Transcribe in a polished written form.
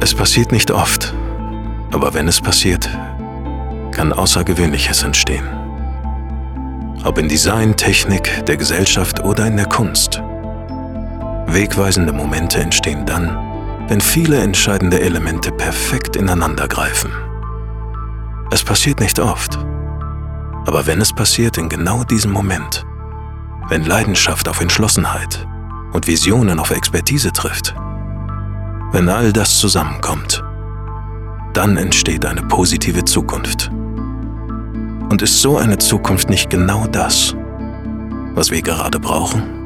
Es passiert nicht oft, aber wenn es passiert, kann Außergewöhnliches entstehen. Ob in Design, Technik, der Gesellschaft oder in der Kunst. Wegweisende Momente entstehen dann, wenn viele entscheidende Elemente perfekt ineinandergreifen. Es passiert nicht oft, aber wenn es passiert in genau diesem Moment, wenn Leidenschaft auf Entschlossenheit und Visionen auf Expertise trifft, wenn all das zusammenkommt, dann entsteht eine positive Zukunft. Und ist so eine Zukunft nicht genau das, was wir gerade brauchen?